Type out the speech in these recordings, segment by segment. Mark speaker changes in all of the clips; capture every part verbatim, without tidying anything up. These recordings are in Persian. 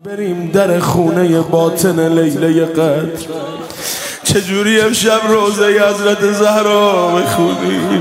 Speaker 1: بریم در خونه باطن لیله قدر. چجوری امشب روزه حضرت زهرا بخونیم؟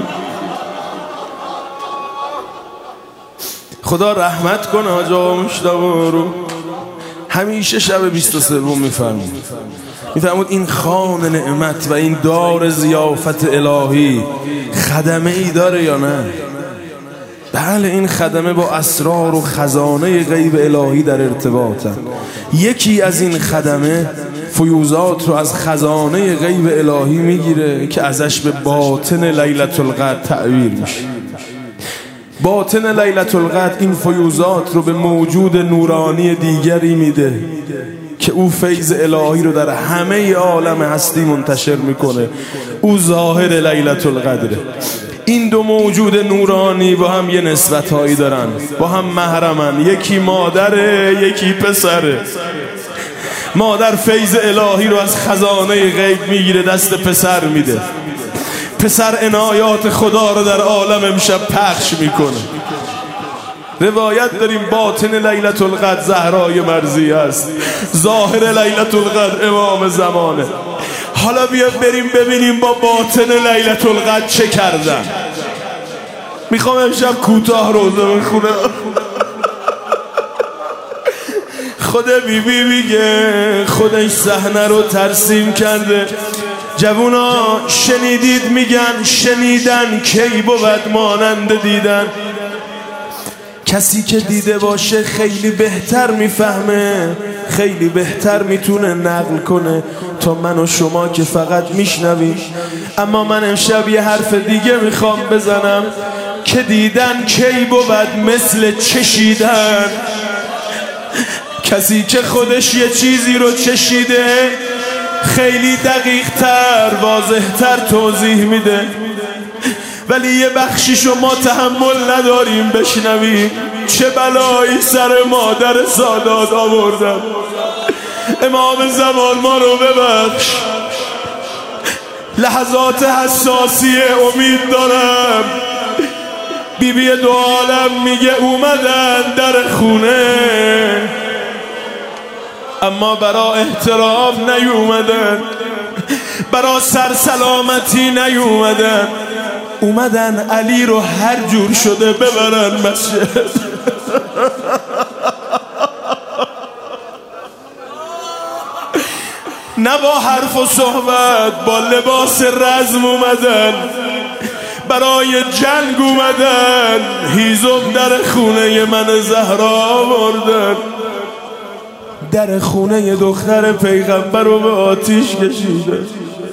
Speaker 1: خدا رحمت کنه حاج آقا مشتبه رو. همیشه شب بیست و سوم میفرمود میفرمود این خان نعمت و این دار ضیافت الهی خدمه ای داره یا نه؟ بله، این خدمه با اسرار و خزانه غیب الهی در ارتباطن. یکی از این خدمه فیوزات رو از خزانه غیب الهی میگیره که ازش به باطن لیلة القدر تعبیر میشه. باطن لیلة القدر این فیوزات رو به موجود نورانی دیگری میده که او فیض الهی رو در همه عالم هستی منتشر میکنه. او ظاهر لیلة القدره. این دو موجود نورانی با هم یه نسبت هایی دارن، با هم محرمن. یکی مادره، یکی پسره. مادر فیض الهی رو از خزانه غیب میگیره، دست پسر میده. پسر عنایات خدا رو در عالم امشب پخش میکنه. روایت داریم باطن لیلة القدر زهرای مرضی است، ظاهر لیلة القدر امام زمانه. حالا بیا بریم ببینیم با باطن لیلة القدر چه کردن. میخوام امشب کوتاه روزه بخونم. خود بی بی میگه خودش صحنه رو ترسیم کرده. جوونا شنیدید؟ میگن شنیدن کی بود مانند دیدن. کسی که دیده باشه خیلی بهتر میفهمه، خیلی بهتر میتونه نقل کنه تا من و شما که فقط میشنویم. اما من امشب یه حرف دیگه میخوام بزنم که دیدن کی بود مثل چشیدن. کسی که خودش یه چیزی رو چشیده خیلی دقیق تر، واضح تر توضیح میده، ولی یه بخشیشو ما تحمل نداریم بشنویم. چه بلایی سر مادر سادات آوردم. امام زمان ما رو ببخش. لحظات حساسی امید دارم. بی بی دو عالم میگه اومدن در خونه، اما برا احترام نیومدن، برا سرسلامتی نیومدن. اومدن علی رو هر جور شده ببرن مسجد. نه با حرف و صحبت، با لباس رزم اومدن، برای جنگ اومدن. هیزم در خونه من زهرا آوردن، در خونه دختر پیغمبر رو به آتیش کشیدن.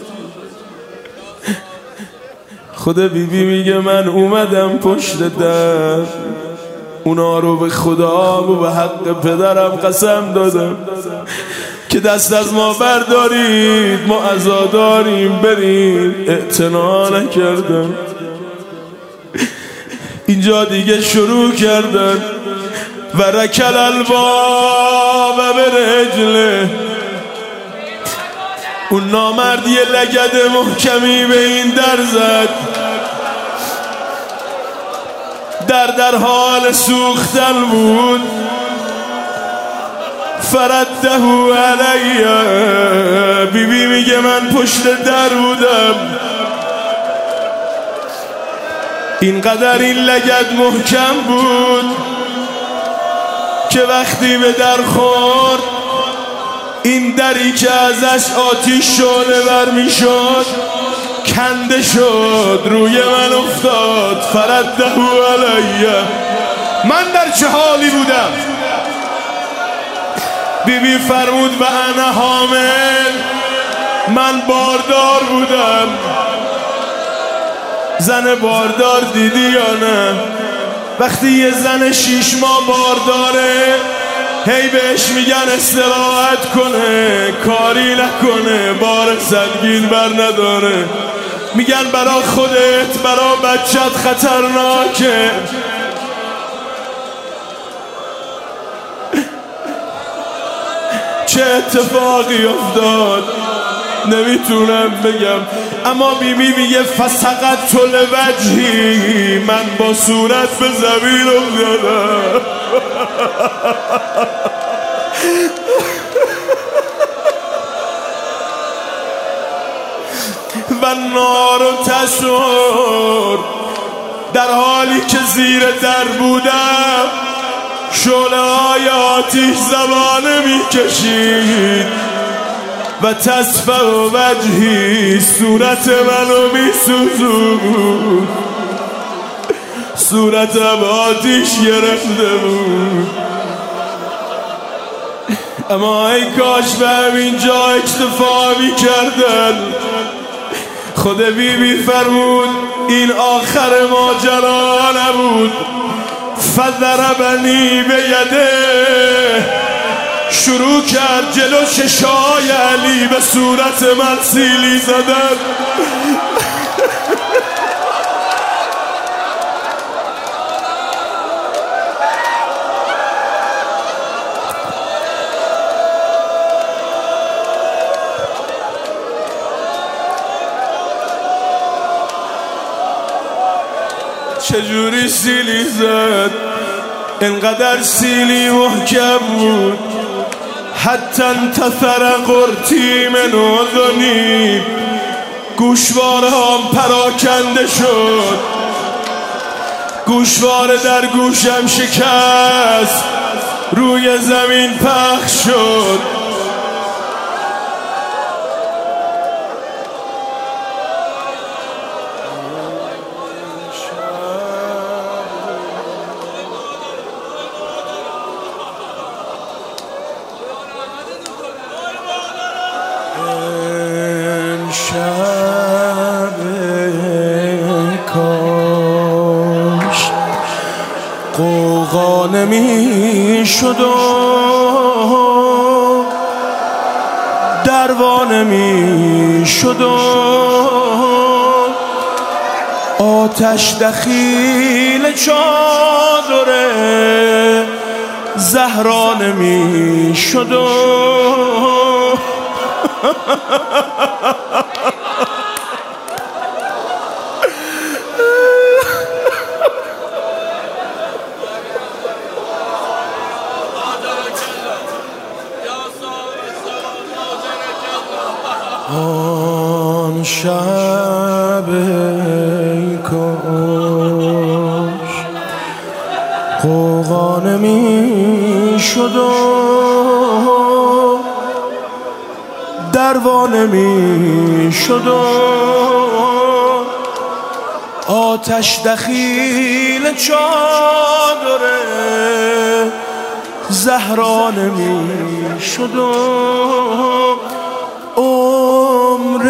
Speaker 1: خود بی بی میگه من اومدم پشت در، اونا رو به خدا و به حق پدرم قسم دادم که دست از ما بردارید، ما عزاداریم برید. اعتنا نکردم. اینجا دیگه شروع کردن و رکل الباب به رجله. اون نامرد یه لگد محکمی به این در زد. در در حال سوختن بود. فرده علیه. بی بی میگه من پشت در بودم، اینقدر این لگد محکم بود که وقتی به در خورد، این دری که ازش آتیش شعله بر می شد کنده شد، روی من افتاد. فرده علیه. من در چه حالی بودم؟ بی بی فرمود و انا حامل. من باردار بودم. زن باردار دیدی یا نه؟ وقتی یه زن شیش ماه بارداره هی بهش میگن استراحت کنه، کاری نکنه، بار سنگین بر نداره. میگن برا خودت، برا بچت خطرناکه. چه اتفاقی افتاد نمیتونم بگم. اما بی بی میگه فسقط لوجهی. من با صورت به زمین افتادم. و نار و تسور در حالی که زیر در بودم شعله های آتیش زبانه می کشید و تصفه و وجهی صورت منو می سوزود. صورتم آتیش گرفته بود. اما ای کاش به همین جا اکتفا می کردن. خود بی بی فرمود این آخر ماجرا نبود. فضربنی به یده، شروع کرد جلو چشای علی به صورت من سیلی زدن. چجوری سیلی زد؟ انقدر سیلی محکم بود حتی انتثر قرطی من اذنی، گوشواره هم پراکنده شد، گوشواره در گوشم شکست، روی زمین پخش شد. شب کاش قوقا نمی شد و دروا نمی شد و آتش دخیل چادر زهرا نمی شد و آن شب کاش قوقا نمی شد و دروا نمی شد و آتش دخیل چادر زهرا نمی شد و عمر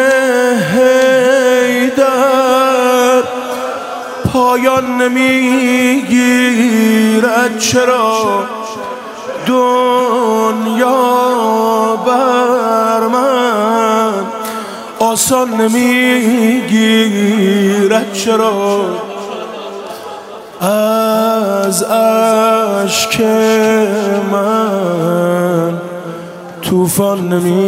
Speaker 1: حیدر پایان نمیگیرد. چرا دنیا بر من آسان نمیگیرد؟ چرا از اشک من طوفان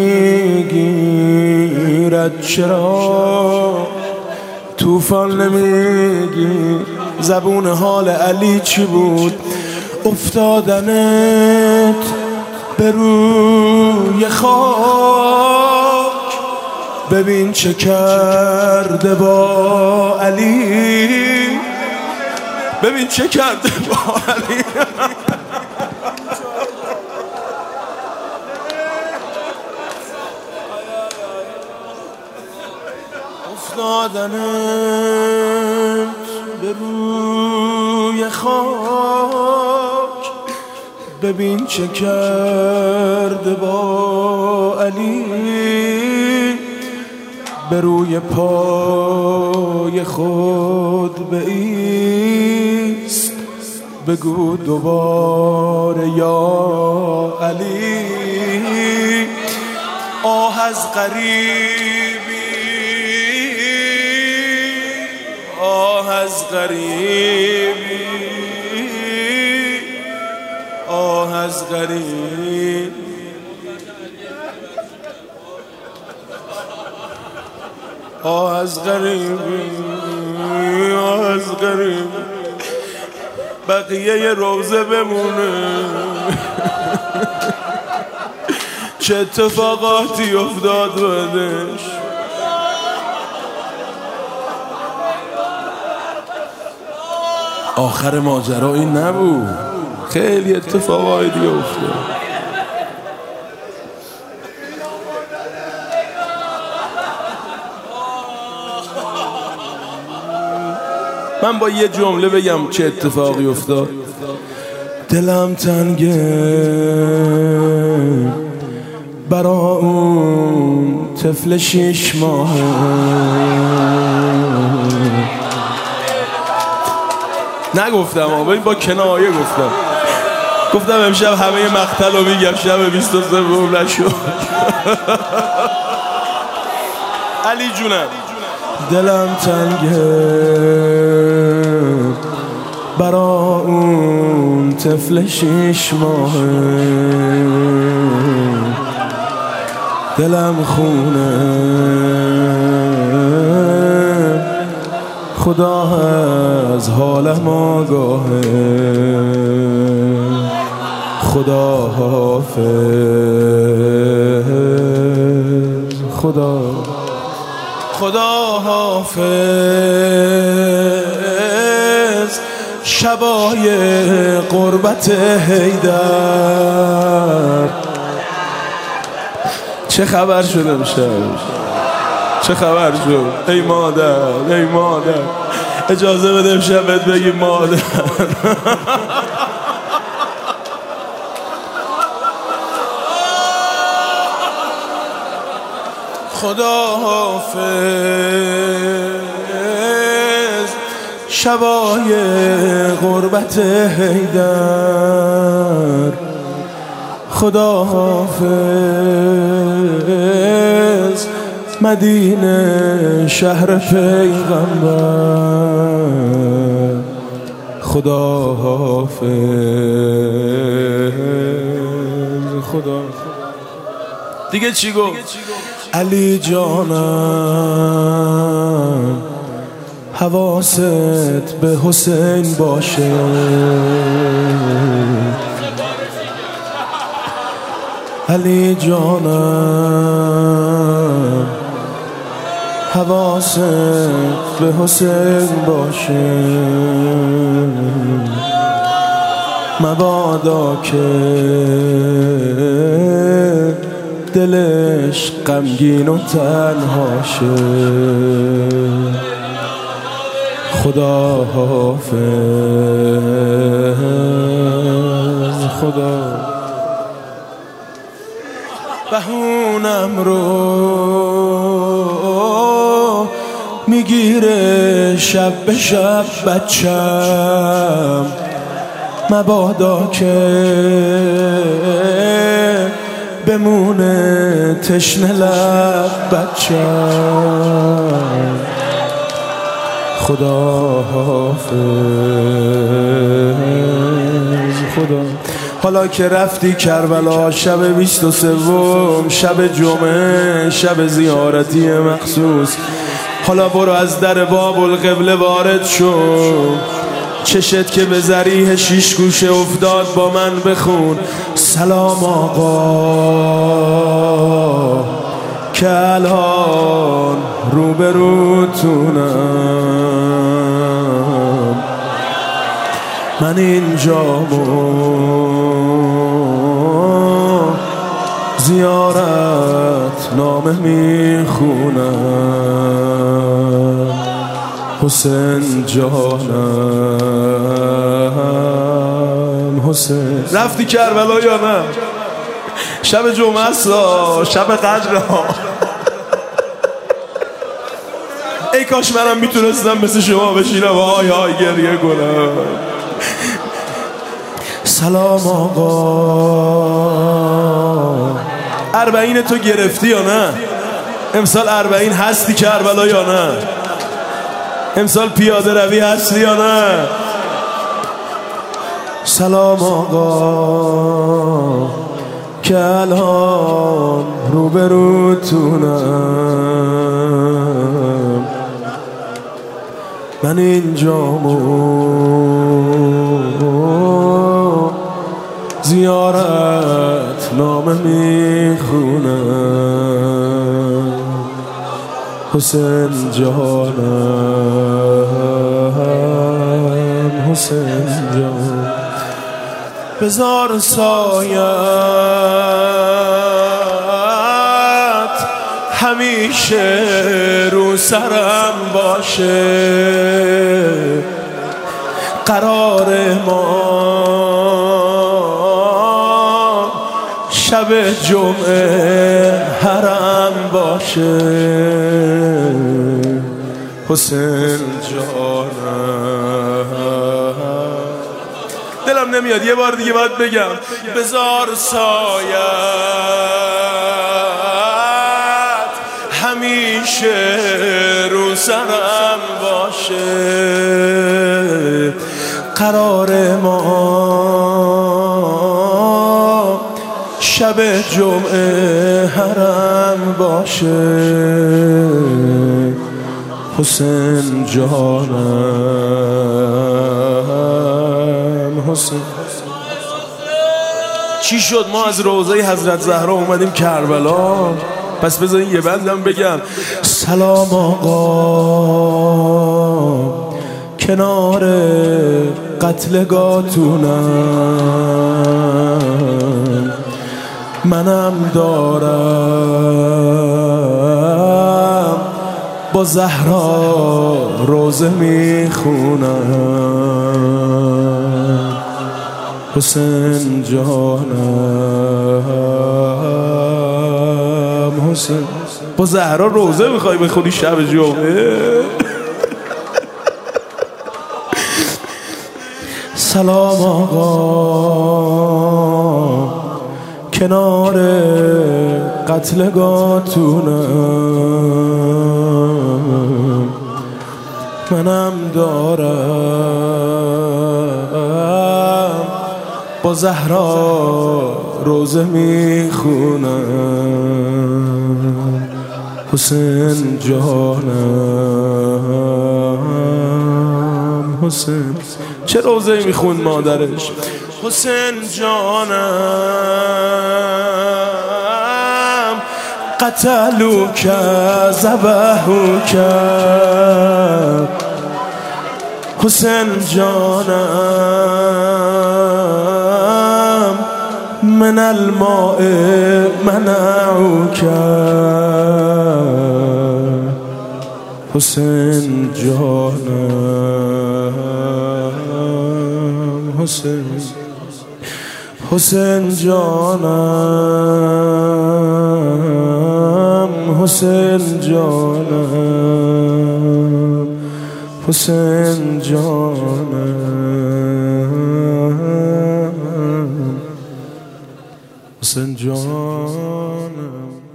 Speaker 1: نمیگیرد؟ چرا طوفان نمیگیر؟ زبون حال علی چی بود؟ افتادنت به روی خاک، ببین چه کرده با علی، ببین چه کرده با علی. افتادنت به روی خاک، ببین چه کرده با علی، به روی پای خود بایست، بگو دوباره یا علی. آه از غریبی، آه از غریبی، آه از غریب، آه از غریبی، آه از غریب. بقیه روزه بمونه. چه اتفاقاتی افتاد بعدش. آخر ماجرا این نبود، خیلی اتفاقای دیگه افتاد. من با یه جمله بگم چه اتفاقی افتاد. دلم تنگه برا اون طفل شیش ماهه، نگفتم آبا، با کنایه گفتم. گفتم امشب همه مقتل رو میگم، شب بیست و سوم نشد. علی جونم دلم تنگه برا اون طفل شیش ماهه، دلم خونه خدا از حالم آگاهه، خدا حافظ، خدا خدا حافظ. شبای قربت حیدر چه خبر شد امشب؟ چه خبر شد؟ ای مادر، ای مادر، اجازه بده امشب بهت بگی مادر. خدا حافظ. شبای غربت حیدر خدا حافظ. مدینه شهر پیغمبر خدا حافظ، خدا. دیگه چی گفت؟ علی جانم حواست به حسین باشه، علی جانم حواست به حسین باشه، مبادا که دلش غمگین و تنها شه. خدا حافظ، خدا. بهونم رو میگیره شب به شب بچم، مبادا که بمونه تشنه لب بچم. خدا حافظ، خدا. حالا که رفتی کربلا شب بیست و سوم، شب جمعه، شب زیارتی مخصوص، حالا برو از در باب القبله وارد شو، چشت که به ذریح شیش گوشه افتاد با من بخون. سلام آقا که الان روبروتونم، من اینجامو زیارت نامه میخونم. حسین جانم، حسین. رفتی کربلا یا نه؟ شب جمعه است، شب قدر ها. ای کاش منم میتونستم مثل شما بشینم های های گریه کنم. سلام آقا، اربعین تو گرفتی یا نه؟ امسال اربعین هستی کربلا یا نه؟ امسال پیاده روی هستی یا نه؟ سلام آقا که الان روبروتونم، من اینجامو زیارت نامه میخونم حسین جانم حسین جان بذار سایت همیشه رو سرم باشه قرار ما شب جمعه حرم باشه حسین جانم دلم نمیاد یه بار دیگه باید بگم بذار سایت همیشه رو سرم باشه قرار ما شب جمعه حرم باشه حسین جانم حسین چی شد ما از روضه حضرت زهرا اومدیم کربلا پس بذارین یه بندم بگم سلام آقا کنار قتلگاتونم منم دارم با زهرا روزه میخونم حسین جانم حسین با زهرا روزه میخوای بخونی شب جمعه سلام آقا کنار قتلگاتونم منم دارم با زهرا روزه میخونم حسین جانم حسین چه روزه میخوند مادرش حسین جانم قتلو که ذبحو که حسین جانم من الماء منعو که حسین جانم حسین حسین جانم حسین جانم حسین جانم حسین جانم